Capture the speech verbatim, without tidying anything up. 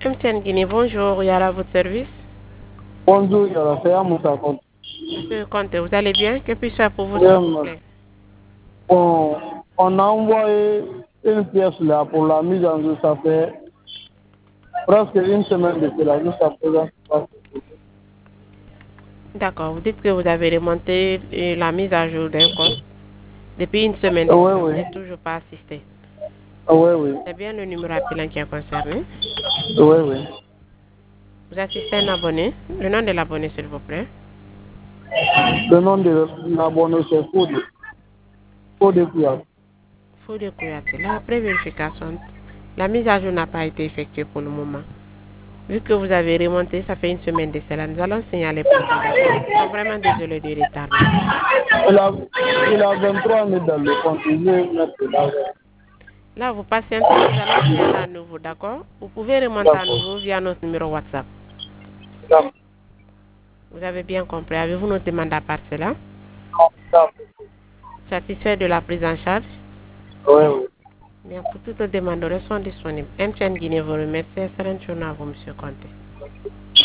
M T N Guinée, bonjour, Yara à votre service. Bonjour, Yara, c'est Amoussa Conte. Monsieur Conte, vous allez bien? Que puis-je faire pour vous, s'il vous Bien, plaît? on, on a envoyé une pièce là pour la mise en jeu, ça fait presque une semaine de cela, jusqu'à présent. D'accord, vous dites que vous avez remonté euh, la mise à jour d'un compte depuis une semaine de Oui, cela. Vous oui, n'êtes toujours pas assisté. oui, oui, C'est bien le numéro appelant qui est concerné. oui, oui. Vous assistez un abonné. Le nom de l'abonné, s'il vous plaît. Le nom de l'abonné, c'est Food. Food Kouyak. Faut de Kouyaté. Là, après vérification, la mise à jour n'a pas été effectuée pour le moment. Vu que vous avez remonté, ça fait une semaine de cela. Nous allons signaler pour vous, d'accord? Nous sommes vraiment désolés du retard, monsieur. Il a, il a vingt-trois mille dans le compte, il veut mettre l'argent. Là, vous patientez, nous allons signaler à nouveau, d'accord? Vous pouvez remonter à D'accord, nouveau via notre numéro WhatsApp. d'accord, Vous avez bien compris. Avez-vous notre demande à part cela? d'accord. Satisfait de la prise en charge? Oui, oui. Bien, pour toutes les demandes, sont disponibles. M T N Guinée vous remercie. Excellente journée à vous, monsieur Conte.